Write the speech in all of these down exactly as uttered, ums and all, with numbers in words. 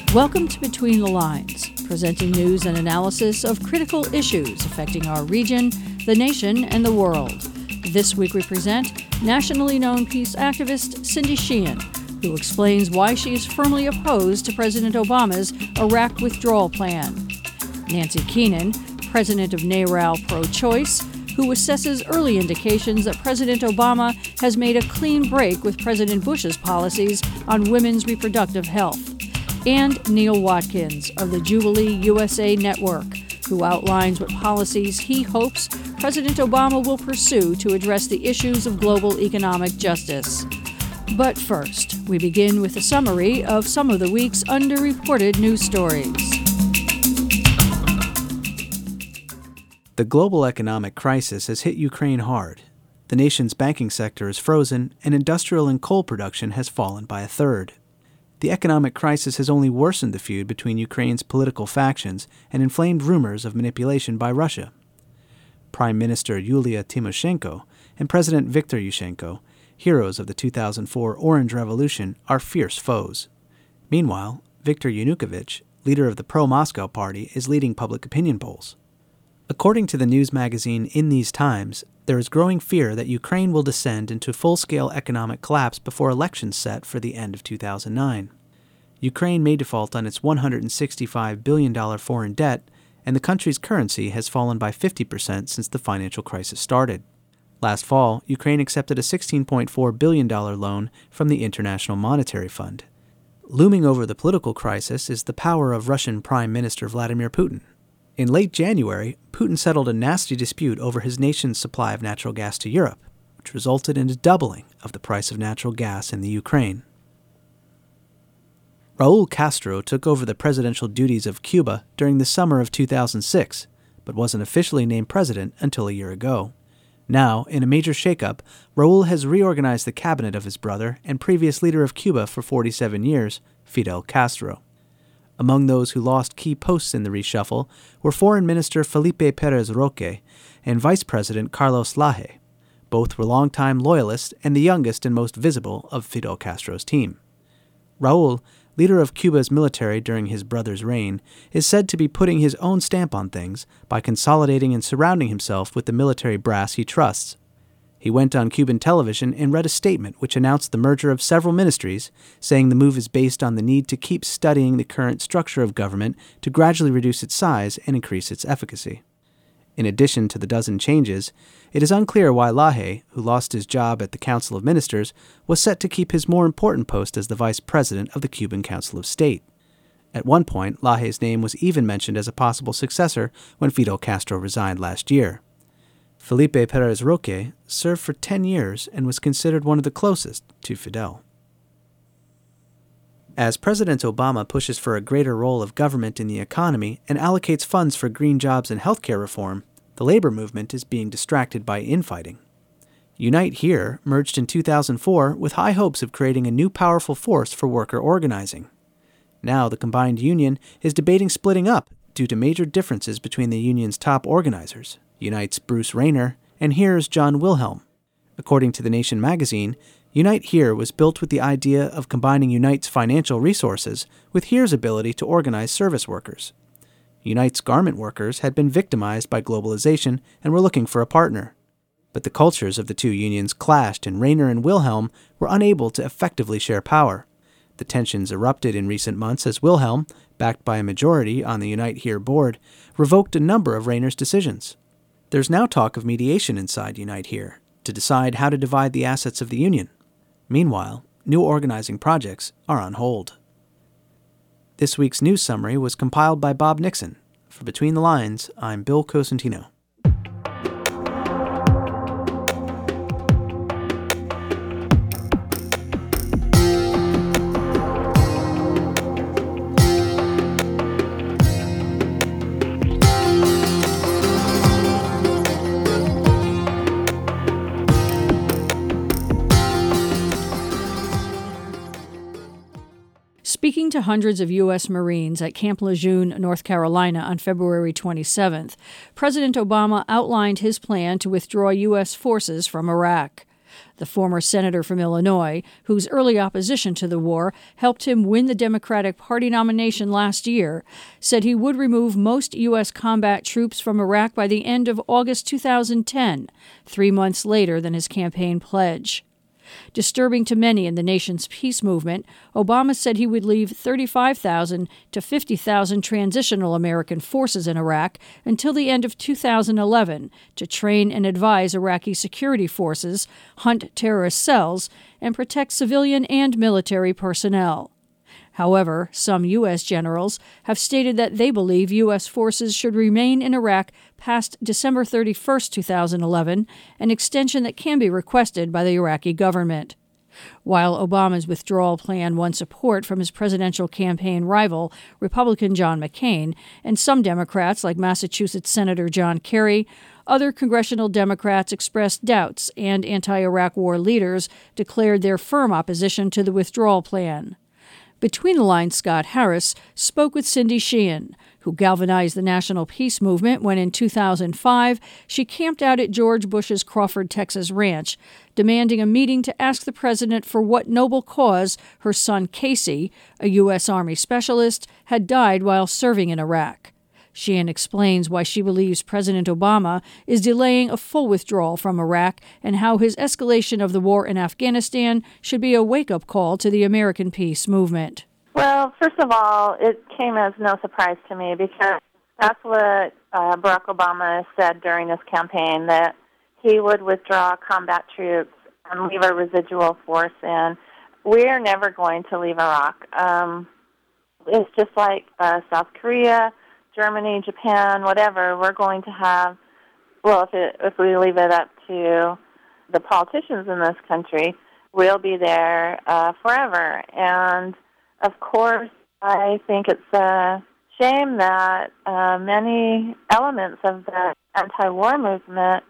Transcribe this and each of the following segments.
Welcome to Between the Lines, presenting news and analysis of critical issues affecting our region, the nation, and the world. This week we present nationally known peace activist Cindy Sheehan, who explains why she is firmly opposed to President Obama's Iraq withdrawal plan. Nancy Keenan, president of NARAL Pro-Choice, who assesses early indications that President Obama has made a clean break with President Bush's policies on women's reproductive health. And Neil Watkins of the Jubilee U S A Network, who outlines what policies he hopes President Obama will pursue to address the issues of global economic justice. But first, we begin with a summary of some of the week's underreported news stories. The global economic crisis has hit Ukraine hard. The nation's banking sector is frozen, and industrial and coal production has fallen by a third. The economic crisis has only worsened the feud between Ukraine's political factions and inflamed rumors of manipulation by Russia. Prime Minister Yulia Tymoshenko and President Viktor Yushchenko, heroes of the two thousand four Orange Revolution, are fierce foes. Meanwhile, Viktor Yanukovych, leader of the pro-Moscow party, is leading public opinion polls. According to the news magazine In These Times, there is growing fear that Ukraine will descend into full-scale economic collapse before elections set for the end of two thousand nine. Ukraine may default on its one hundred sixty-five billion dollars foreign debt, and the country's currency has fallen by fifty percent since the financial crisis started. Last fall, Ukraine accepted a sixteen point four billion dollars loan from the International Monetary Fund. Looming over the political crisis is the power of Russian Prime Minister Vladimir Putin. In late January, Putin settled a nasty dispute over his nation's supply of natural gas to Europe, which resulted in a doubling of the price of natural gas in the Ukraine. Raul Castro took over the presidential duties of Cuba during the summer of two thousand six, but wasn't officially named president until a year ago. Now, in a major shakeup, Raul has reorganized the cabinet of his brother and previous leader of Cuba for forty-seven years, Fidel Castro. Among those who lost key posts in the reshuffle were Foreign Minister Felipe Pérez Roque and Vice President Carlos Laje. Both were longtime loyalists and the youngest and most visible of Fidel Castro's team. Raul, leader of Cuba's military during his brother's reign, is said to be putting his own stamp on things by consolidating and surrounding himself with the military brass he trusts. He went on Cuban television and read a statement which announced the merger of several ministries, saying the move is based on the need to keep studying the current structure of government to gradually reduce its size and increase its efficacy. In addition to the dozen changes, it is unclear why Laje, who lost his job at the Council of Ministers, was set to keep his more important post as the vice president of the Cuban Council of State. At one point, Laje's name was even mentioned as a possible successor when Fidel Castro resigned last year. Felipe Pérez Roque served for ten years and was considered one of the closest to Fidel. As President Obama pushes for a greater role of government in the economy and allocates funds for green jobs and healthcare reform, the labor movement is being distracted by infighting. Unite Here merged in two thousand four with high hopes of creating a new powerful force for worker organizing. Now the combined union is debating splitting up due to major differences between the union's top organizers. Unite's Bruce Rayner, and Here's John Wilhelm. According to The Nation magazine, Unite Here was built with the idea of combining Unite's financial resources with Here's ability to organize service workers. Unite's garment workers had been victimized by globalization and were looking for a partner. But the cultures of the two unions clashed, and Rayner and Wilhelm were unable to effectively share power. The tensions erupted in recent months as Wilhelm, backed by a majority on the Unite Here board, revoked a number of Rayner's decisions. There's now talk of mediation inside Unite Here to decide how to divide the assets of the union. Meanwhile, new organizing projects are on hold. This week's news summary was compiled by Bob Nixon. For Between the Lines, I'm Bill Cosentino. Speaking to hundreds of U S Marines at Camp Lejeune, North Carolina on February twenty-seventh, President Obama outlined his plan to withdraw U S forces from Iraq. The former senator from Illinois, whose early opposition to the war helped him win the Democratic Party nomination last year, said he would remove most U S combat troops from Iraq by the end of August two thousand ten, three months later than his campaign pledge. Disturbing to many in the nation's peace movement, Obama said he would leave thirty-five thousand to fifty thousand transitional American forces in Iraq until the end of two thousand eleven to train and advise Iraqi security forces, hunt terrorist cells, and protect civilian and military personnel. However, some U S generals have stated that they believe U S forces should remain in Iraq past December thirty-first, two thousand eleven, an extension that can be requested by the Iraqi government. While Obama's withdrawal plan won support from his presidential campaign rival, Republican John McCain, and some Democrats like Massachusetts Senator John Kerry, other congressional Democrats expressed doubts, and anti-Iraq war leaders declared their firm opposition to the withdrawal plan. Between the Lines, Scott Harris spoke with Cindy Sheehan, who galvanized the national peace movement when in two thousand five she camped out at George Bush's Crawford, Texas ranch, demanding a meeting to ask the president for what noble cause her son Casey, a U S Army specialist, had died while serving in Iraq. Sheehan explains why she believes President Obama is delaying a full withdrawal from Iraq and how his escalation of the war in Afghanistan should be a wake-up call to the American peace movement. Well, first of all, it came as no surprise to me because that's what uh, Barack Obama said during his campaign, that he would withdraw combat troops and leave a residual force in. We're never going to leave Iraq. Um, it's just like uh, South Korea, Germany, Japan, whatever. We're going to have, well, if, it, if we leave it up to the politicians in this country, we'll be there uh, forever. And, of course, I think it's a shame that uh, many elements of the anti-war movement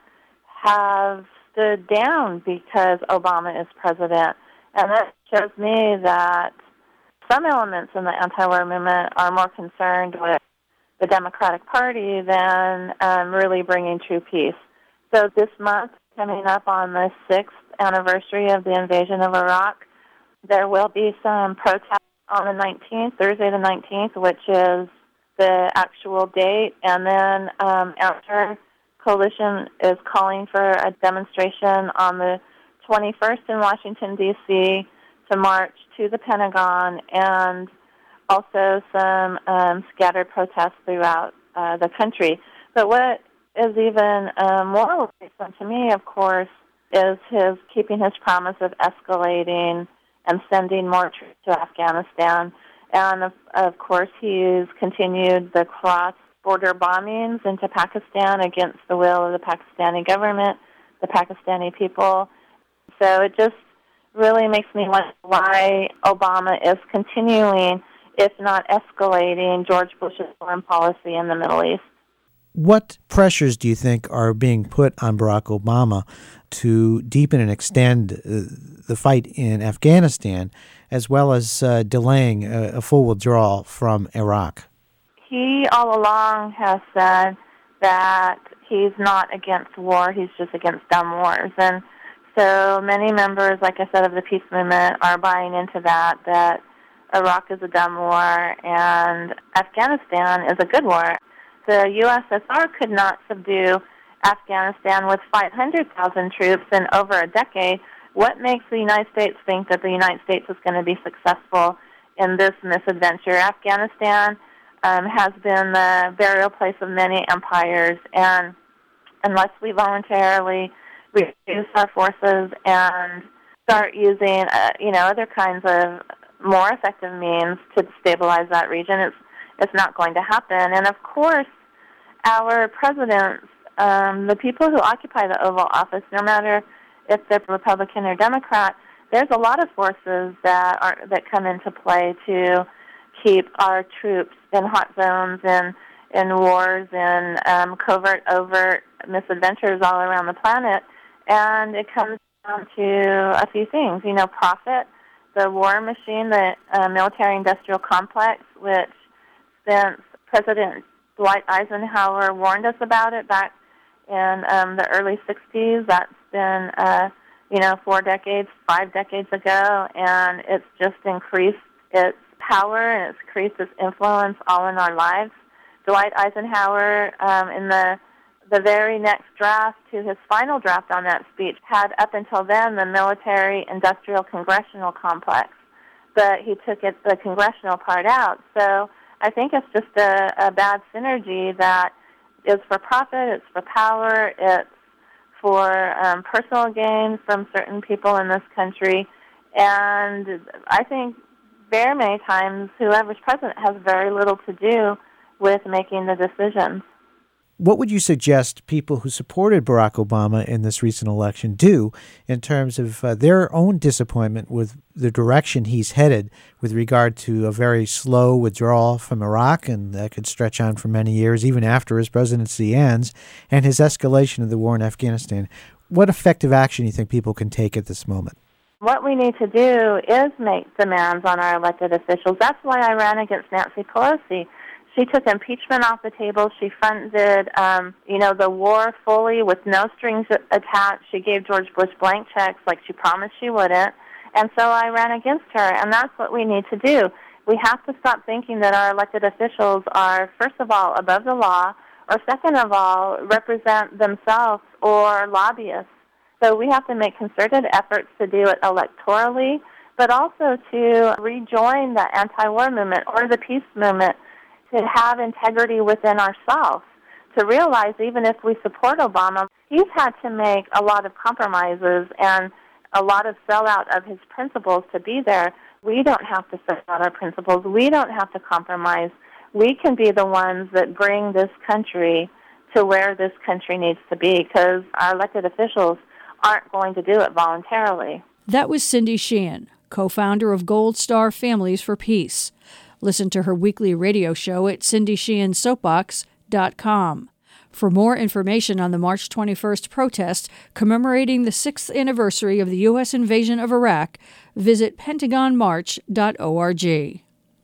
have stood down because Obama is president. And that shows me that some elements in the anti-war movement are more concerned with the Democratic Party than um, really bringing true peace. So this month, coming up on the sixth anniversary of the invasion of Iraq, there will be some protests on the nineteenth, Thursday the nineteenth, which is the actual date. And then um, after Coalition is calling for a demonstration on the twenty-first in Washington, D C to march to the Pentagon, and also some um, scattered protests throughout uh, the country. But what is even uh, more worrisome to me, of course, is his keeping his promise of escalating and sending more troops to Afghanistan. And, of, of course, he's continued the cross-border bombings into Pakistan against the will of the Pakistani government, the Pakistani people. So it just really makes me wonder why Obama is continuing, if not escalating, George Bush's foreign policy in the Middle East. What pressures do you think are being put on Barack Obama to deepen and extend uh, the fight in Afghanistan, as well as uh, delaying a, a full withdrawal from Iraq? He all along has said that he's not against war, he's just against dumb wars. And so many members, like I said, of the peace movement are buying into that, that Iraq is a dumb war and Afghanistan is a good war. The U S S R could not subdue Afghanistan with five hundred thousand troops in over a decade. What makes the United States think that the United States is going to be successful in this misadventure? Afghanistan um, has been the burial place of many empires, and unless we voluntarily reduce our forces and start using, uh, you know, other kinds of more effective means to stabilize that region, it's it's not going to happen. And of course, our presidents, um, the people who occupy the Oval Office, no matter if they're Republican or Democrat, there's a lot of forces that are that come into play to keep our troops in hot zones and in wars and um, covert, overt misadventures all around the planet. And it comes down to a few things. You know, profit, the war machine, the uh, military-industrial complex, which since President Dwight Eisenhower warned us about it back in um, the early sixties, that's been uh, you know, four decades, five decades ago, and it's just increased its power and it's increased its influence all in our lives. Dwight Eisenhower, um, in the the very next draft to his final draft on that speech, had up until then the military-industrial congressional complex, but he took it, the congressional part out. So I think it's just a, a bad synergy that is for profit, it's for power, it's for um, personal gain from certain people in this country, and I think very many times whoever's president has very little to do with making the decisions. What would you suggest people who supported Barack Obama in this recent election do in terms of uh, their own disappointment with the direction he's headed with regard to a very slow withdrawal from Iraq, and that could stretch on for many years, even after his presidency ends, and his escalation of the war in Afghanistan? What effective action do you think people can take at this moment? What we need to do is make demands on our elected officials. That's why I ran against Nancy Pelosi. She took impeachment off the table. She funded, um, you know, the war fully with no strings attached. She gave George Bush blank checks like she promised she wouldn't. And so I ran against her, and that's what we need to do. We have to stop thinking that our elected officials are, first of all, above the law, or second of all, represent themselves or lobbyists. So we have to make concerted efforts to do it electorally, but also to rejoin the anti-war movement or the peace movement, to have integrity within ourselves, to realize even if we support Obama, he's had to make a lot of compromises and a lot of sellout of his principles to be there. We don't have to sell out our principles. We don't have to compromise. We can be the ones that bring this country to where this country needs to be, because our elected officials aren't going to do it voluntarily. That was Cindy Sheehan, co-founder of Gold Star Families for Peace. Listen to her weekly radio show at cindy sheehan soapbox dot com. For more information on the March twenty-first protest commemorating the sixth anniversary of the U S invasion of Iraq, visit pentagon march dot org.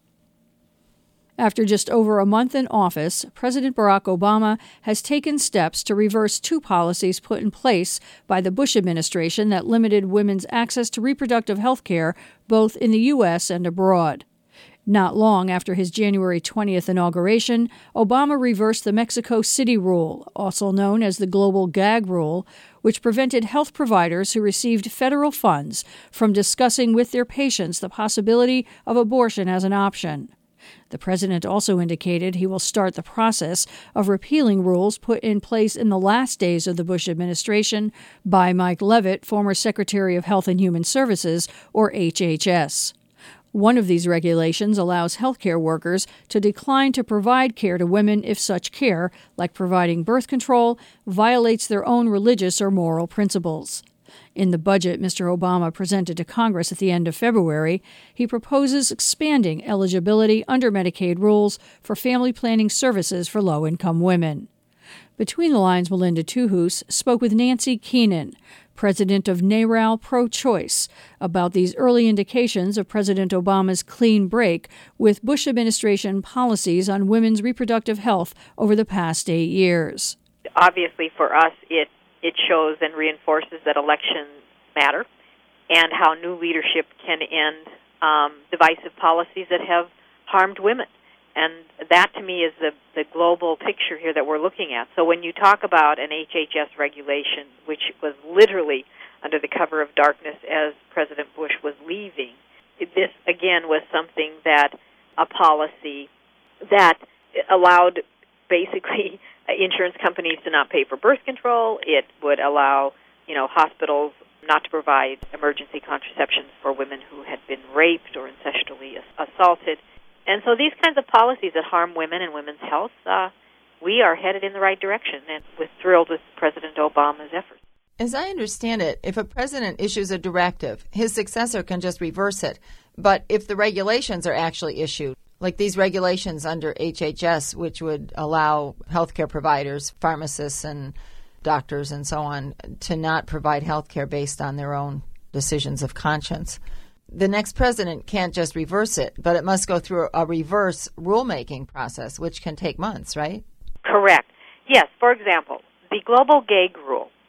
After just over a month in office, President Barack Obama has taken steps to reverse two policies put in place by the Bush administration that limited women's access to reproductive health care both in the U S and abroad. Not long after his January twentieth inauguration, Obama reversed the Mexico City Rule, also known as the Global Gag Rule, which prevented health providers who received federal funds from discussing with their patients the possibility of abortion as an option. The president also indicated he will start the process of repealing rules put in place in the last days of the Bush administration by Mike Leavitt, former Secretary of Health and Human Services, or H H S. One of these regulations allows healthcare workers to decline to provide care to women if such care, like providing birth control, violates their own religious or moral principles. In the budget Mister Obama presented to Congress at the end of February, he proposes expanding eligibility under Medicaid rules for family planning services for low-income women. Between the Lines, Melinda Tuhus spoke with Nancy Keenan, president of NARAL Pro-Choice, about these early indications of President Obama's clean break with Bush administration policies on women's reproductive health over the past eight years. Obviously, for us, it, it shows and reinforces that elections matter and how new leadership can end um, divisive policies that have harmed women. And that, to me, is the, the global picture here that we're looking at. So when you talk about an H H S regulation, which was literally under the cover of darkness as President Bush was leaving, this, again, was something that, a policy that allowed, basically, insurance companies to not pay for birth control. It would allow, you know, hospitals not to provide emergency contraception for women who had been raped or incestually assaulted. And so these kinds of policies that harm women and women's health, uh, we are headed in the right direction, and we're thrilled with President Obama's efforts. As I understand it, if a president issues a directive, his successor can just reverse it. But if the regulations are actually issued, like these regulations under H H S, which would allow healthcare providers, pharmacists and doctors and so on, to not provide healthcare based on their own decisions of conscience, the next president can't just reverse it, but it must go through a reverse rulemaking process, which can take months, right? Correct. Yes, for example, the Global Gag Rule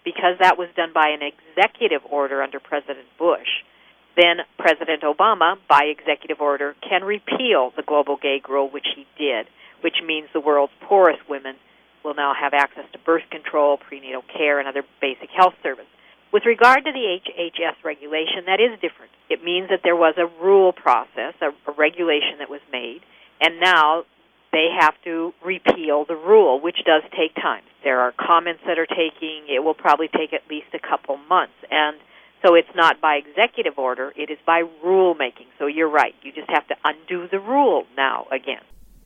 because that was done by an executive order under President Bush, then President Obama, by executive order, can repeal the global gag rule, which he did, which means the world's poorest women will now have access to birth control, prenatal care, and other basic health services. With regard to the H H S regulation, that is different. It means that there was a rule process, a, a regulation that was made, and now they have to repeal the rule, which does take time. There are comments that are taking, it will probably take at least a couple months. And so it's not by executive order, it is by rulemaking. So you're right, you just have to undo the rule now again.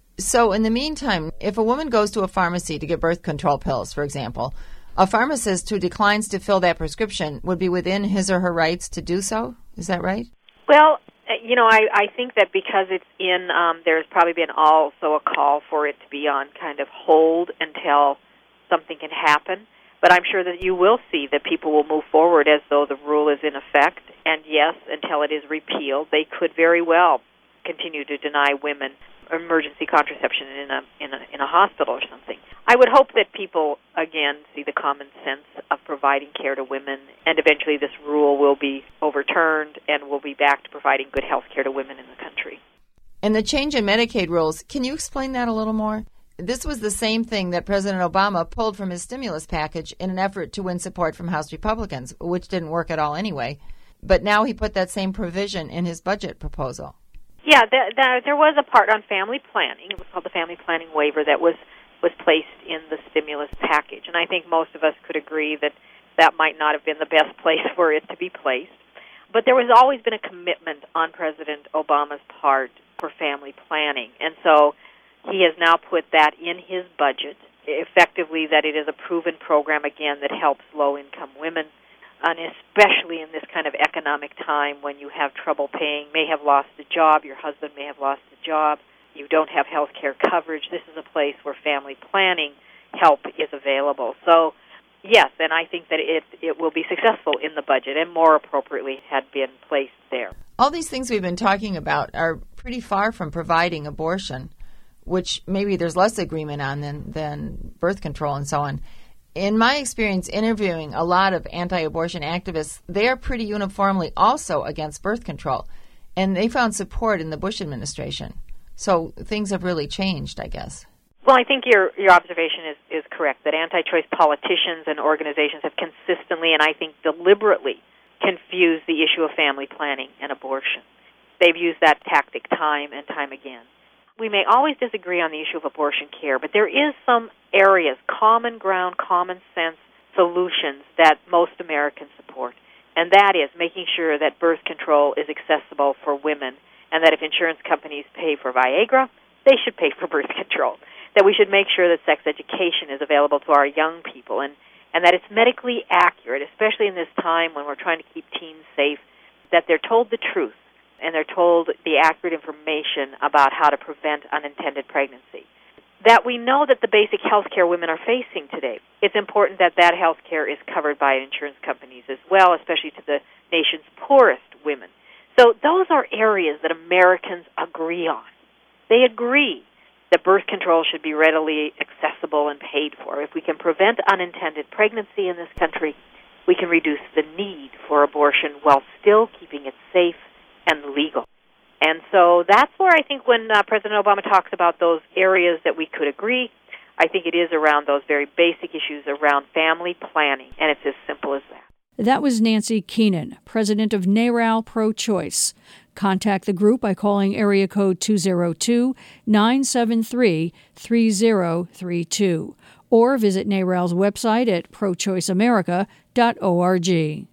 So in the meantime, if a woman goes to a pharmacy to get birth control pills, for example, a pharmacist who declines to fill that prescription would be within his or her rights to do so? Is that right? Well, you know, I, I think that because it's in, um, there's probably been also a call for it to be on kind of hold until something can happen. But I'm sure that you will see that people will move forward as though the rule is in effect. And yes, until it is repealed, they could very well continue to deny women emergency contraception in a in a in a hospital or something. I would hope that people again see the common sense of providing care to women, and eventually this rule will be overturned and we'll be back to providing good health care to women in the country. And the change in Medicaid rules, can you explain that a little more? This was the same thing that President Obama pulled from his stimulus package in an effort to win support from House Republicans, which didn't work at all anyway. But now he put that same provision in his budget proposal. Yeah, the, the, there was a part on family planning. It was called the family planning waiver that was, was placed in the stimulus package. And I think most of us could agree that that might not have been the best place for it to be placed. But there has always been a commitment on President Obama's part for family planning. And so he has now put that in his budget, effectively that it is a proven program, again, that helps low-income women, and especially in this kind of economic time when you have trouble paying, may have lost a job, your husband may have lost a job, you don't have health care coverage. This is a place where family planning help is available. So, yes, and I think that it, it will be successful in the budget and more appropriately had been placed there. All these things we've been talking about are pretty far from providing abortion, which maybe there's less agreement on than, than birth control and so on. In my experience interviewing a lot of anti-abortion activists, they are pretty uniformly also against birth control, and they found support in the Bush administration. So things have really changed, I guess. Well, I think your your observation is, is correct, that anti-choice politicians and organizations have consistently, and I think deliberately, confused the issue of family planning and abortion. They've used that tactic time and time again. We may always disagree on the issue of abortion care, but there is some areas, common ground, common sense solutions that most Americans support, and that is making sure that birth control is accessible for women, and that if insurance companies pay for Viagra, they should pay for birth control, that we should make sure that sex education is available to our young people, and, and that it's medically accurate, especially in this time when we're trying to keep teens safe, that they're told the truth, and they're told the accurate information about how to prevent unintended pregnancy. That we know that the basic health care women are facing today. It's important that that health care is covered by insurance companies as well, especially to the nation's poorest women. So those are areas that Americans agree on. They agree that birth control should be readily accessible and paid for. If we can prevent unintended pregnancy in this country, we can reduce the need for abortion while still keeping it safe and legal. And so that's where I think when uh, President Obama talks about those areas that we could agree, I think it is around those very basic issues around family planning, and it's as simple as that. That was Nancy Keenan, president of NARAL Pro-Choice. Contact the group by calling area code two oh two, nine seven three, three oh three two or visit NARAL's website at pro choice america dot org.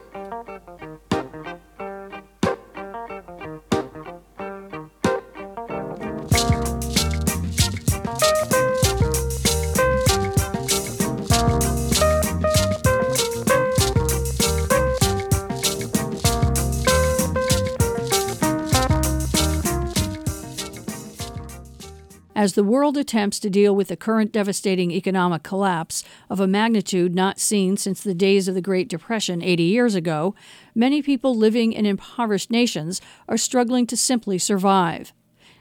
As the world attempts to deal with the current devastating economic collapse of a magnitude not seen since the days of the Great Depression eighty years ago, many people living in impoverished nations are struggling to simply survive.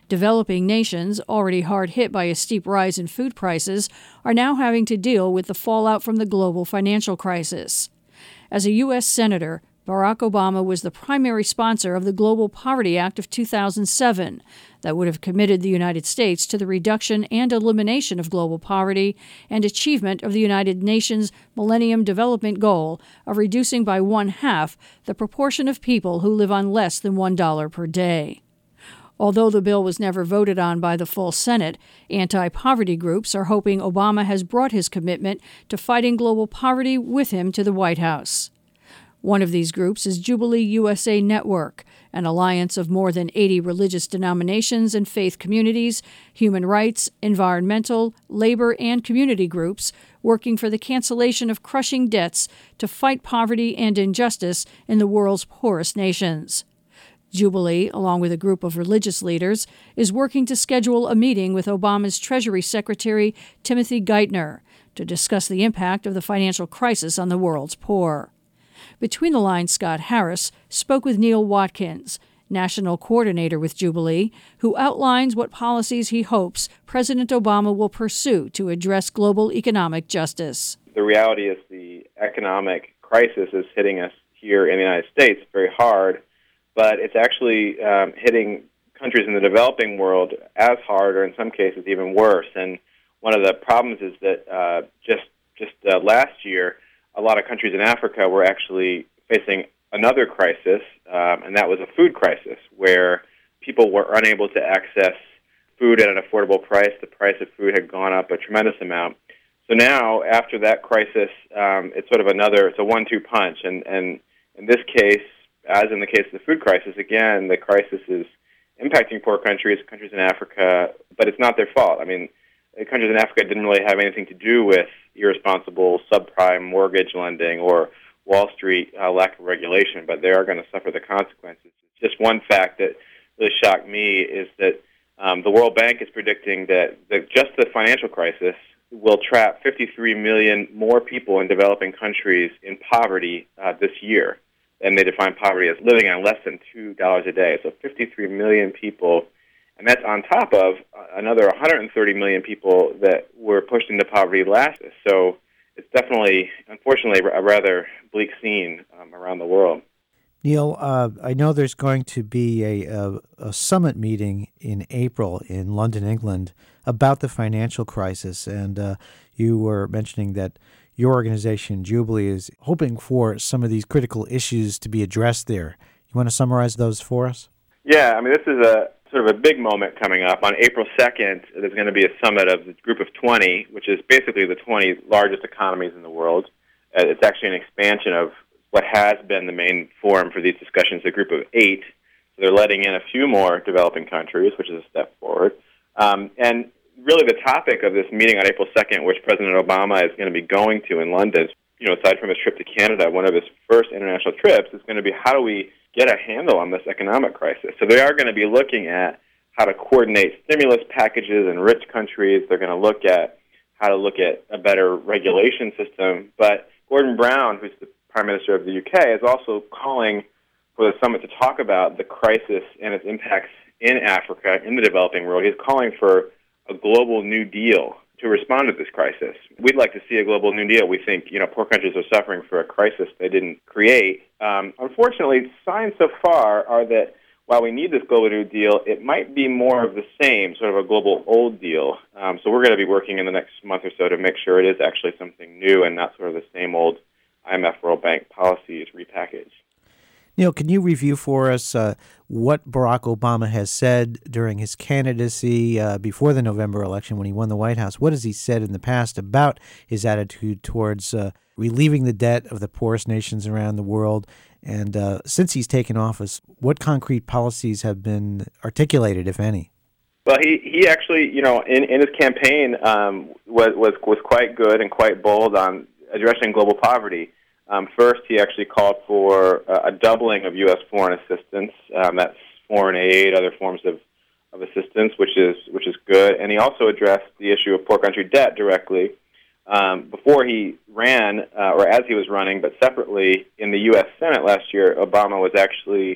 Developing nations, already hard hit by a steep rise in food prices, are now having to deal with the fallout from the global financial crisis. As a U S Senator, Barack Obama was the primary sponsor of the Global Poverty Act of two thousand seven that would have committed the United States to the reduction and elimination of global poverty and achievement of the United Nations Millennium Development Goal of reducing by one-half the proportion of people who live on less than one dollar per day. Although the bill was never voted on by the full Senate, anti-poverty groups are hoping Obama has brought his commitment to fighting global poverty with him to the White House. One of these groups is Jubilee U S A Network, an alliance of more than eighty religious denominations and faith communities, human rights, environmental, labor, and community groups working for the cancellation of crushing debts to fight poverty and injustice in the world's poorest nations. Jubilee, along with a group of religious leaders, is working to schedule a meeting with Obama's Treasury Secretary Timothy Geithner to discuss the impact of the financial crisis on the world's poor. Between the Lines, Scott Harris spoke with Neil Watkins, national coordinator with Jubilee, who outlines what policies he hopes President Obama will pursue to address global economic justice. The reality is the economic crisis is hitting us here in the United States very hard, but it's actually um, hitting countries in the developing world as hard, or in some cases even worse. And one of the problems is that uh, just just uh, last year, a lot of countries in Africa were actually facing another crisis, um, and that was a food crisis, where people were unable to access food at an affordable price. The price of food had gone up a tremendous amount. So now, after that crisis, um, it's sort of another, it's a one two punch. And, and in this case, as in the case of the food crisis, again, the crisis is impacting poor countries, countries in Africa, but it's not their fault. I mean, the countries in Africa didn't really have anything to do with irresponsible subprime mortgage lending or Wall Street uh, lack of regulation, but they are going to suffer the consequences. Just one fact that really shocked me is that um, the World Bank is predicting that, that just the financial crisis will trap fifty-three million more people in developing countries in poverty uh, this year. And they define poverty as living on less than two dollars a day. So fifty-three million people, and that's on top of another one hundred thirty million people that were pushed into poverty last year. So it's definitely, unfortunately, a rather bleak scene um, around the world. Neil, uh, I know there's going to be a, a, a summit meeting in April in London, England, about the financial crisis, and uh, you were mentioning that your organization, Jubilee, is hoping for some of these critical issues to be addressed there. You want to summarize those for us? Yeah, I mean, this is a sort of a big moment coming up. On April second, there's going to be a summit of the Group of twenty, which is basically the twenty largest economies in the world. Uh, it's actually an expansion of what has been the main forum for these discussions, the Group of eight. So they're letting in a few more developing countries, which is a step forward. Um, and really the topic of this meeting on April second, which President Obama is going to be going to in London, you know, aside from his trip to Canada, one of his first international trips is going to be how do we get a handle on this economic crisis. So they are going to be looking at how to coordinate stimulus packages in rich countries. They're going to look at how to look at a better regulation system. But Gordon Brown, who's the Prime Minister of the U K, is also calling for the summit to talk about the crisis and its impacts in Africa, in the developing world. He's calling for a global New Deal to respond to this crisis. We'd like to see a global New Deal. We think, you know, poor countries are suffering for a crisis they didn't create. Um, unfortunately, signs so far are that while we need this global New Deal, it might be more of the same, sort of a global old deal. Um, so we're going to be working in the next month or so to make sure it is actually something new and not sort of the same old I M F World Bank policies repackaged. Neil, can you review for us uh, what Barack Obama has said during his candidacy uh, before the November election when he won the White House? What has he said in the past about his attitude towards uh, relieving the debt of the poorest nations around the world? And uh, since he's taken office, what concrete policies have been articulated, if any? Well, he, he actually, you know, in, in his campaign um, was, was was quite good and quite bold on addressing global poverty. Um, first, he actually called for uh, a doubling of U S foreign assistance. Um, that's foreign aid, other forms of, of assistance, which is which is good. And he also addressed the issue of poor country debt directly. Um, before he ran, uh, or as he was running, but separately in the U S Senate last year, Obama was actually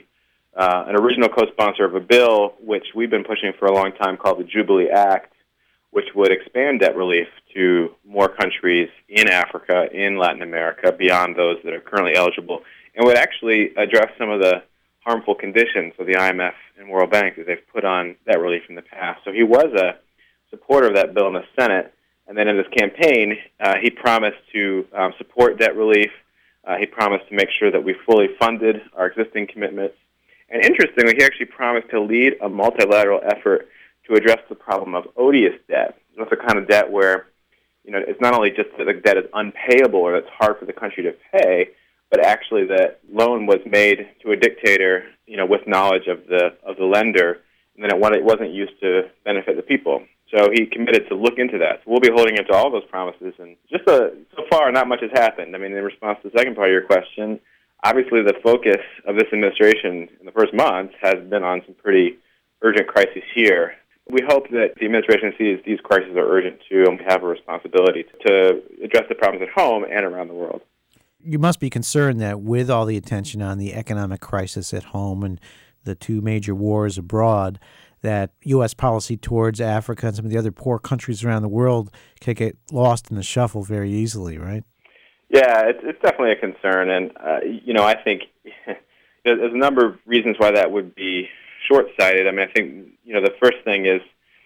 uh, an original co-sponsor of a bill which we've been pushing for a long time called the Jubilee Act, which would expand debt relief to more countries in Africa, in Latin America, beyond those that are currently eligible, and would actually address some of the harmful conditions of the I M F and World Bank that they've put on debt relief in the past. So he was a supporter of that bill in the Senate, and then in his campaign, uh, he promised to um, support debt relief. Uh, he promised to make sure that we fully funded our existing commitments. And interestingly, he actually promised to lead a multilateral effort to address the problem of odious debt. That's the kind of debt where, you know, it's not only just that the debt is unpayable or it's hard for the country to pay, but actually the loan was made to a dictator, you know, with knowledge of the of the lender, and then it wasn't used to benefit the people. So he committed to look into that. So we'll be holding him to all those promises. And just uh, so far, not much has happened. I mean, in response to the second part of your question, obviously the focus of this administration in the first months has been on some pretty urgent crises here. We hope that the administration sees these crises are urgent too, and we have a responsibility to address the problems at home and around the world. You must be concerned that with all the attention on the economic crisis at home and the two major wars abroad, that U S policy towards Africa and some of the other poor countries around the world can get lost in the shuffle very easily, right? Yeah, it's, it's definitely a concern. And, uh, you know, I think there's a number of reasons why that would be short-sighted. I mean, I think, you know, the first thing is,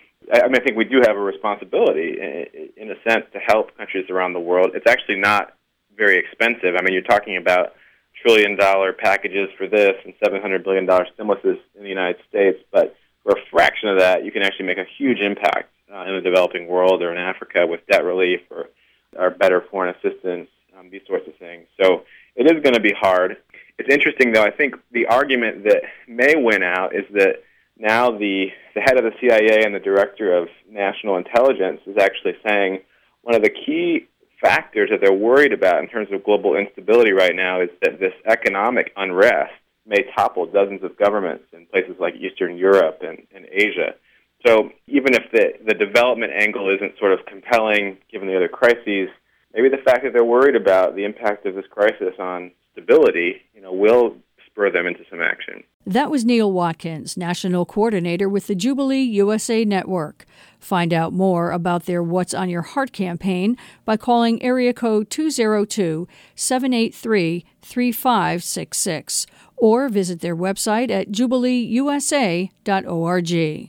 I mean, I think we do have a responsibility, in a sense, to help countries around the world. It's actually not very expensive. I mean, you're talking about trillion-dollar packages for this and seven hundred billion dollars stimuluses in the United States, but for a fraction of that, you can actually make a huge impact uh, in the developing world or in Africa with debt relief or, or better foreign assistance, um, these sorts of things. So it is going to be hard. It's interesting, though. I think the argument that may win out is that now the, the head of the C I A and the director of national intelligence is actually saying one of the key factors that they're worried about in terms of global instability right now is that this economic unrest may topple dozens of governments in places like Eastern Europe and, and Asia. So even if the, the development angle isn't sort of compelling given the other crises, maybe the fact that they're worried about the impact of this crisis on stability, you know, will spur them into some action. That was Neil Watkins, National Coordinator with the Jubilee U S A Network. Find out more about their What's on Your Heart campaign by calling area code two oh two, seven eight three, three five six six or visit their website at jubilee u s a dot org.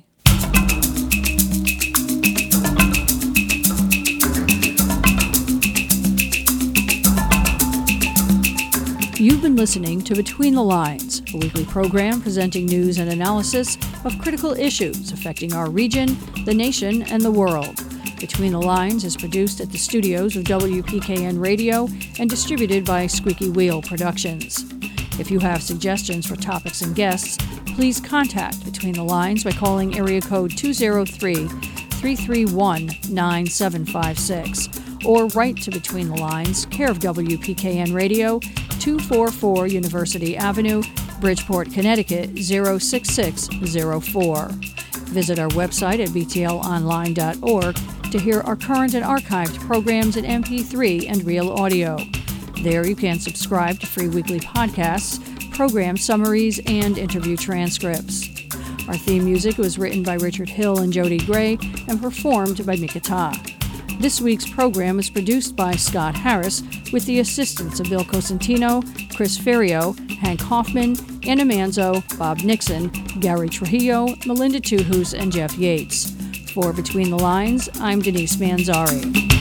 You've been listening to Between the Lines, a weekly program presenting news and analysis of critical issues affecting our region, the nation, and the world. Between the Lines is produced at the studios of W P K N Radio and distributed by Squeaky Wheel Productions. If you have suggestions for topics and guests, please contact Between the Lines by calling area code two oh three, three three one, nine seven five six or write to Between the Lines, care of W P K N Radio, two forty-four University Avenue, Bridgeport, Connecticut, zero six six zero four. Visit our website at b t l online dot org to hear our current and archived programs in M P three and real audio. There you can subscribe to free weekly podcasts, program summaries, and interview transcripts. Our theme music was written by Richard Hill and Jody Gray and performed by Mika Ta. This week's program is produced by Scott Harris with the assistance of Bill Cosentino, Chris Ferrio, Hank Hoffman, Anna Manzo, Bob Nixon, Gary Trujillo, Melinda Tuhus, and Jeff Yates. For Between the Lines, I'm Denise Manzari.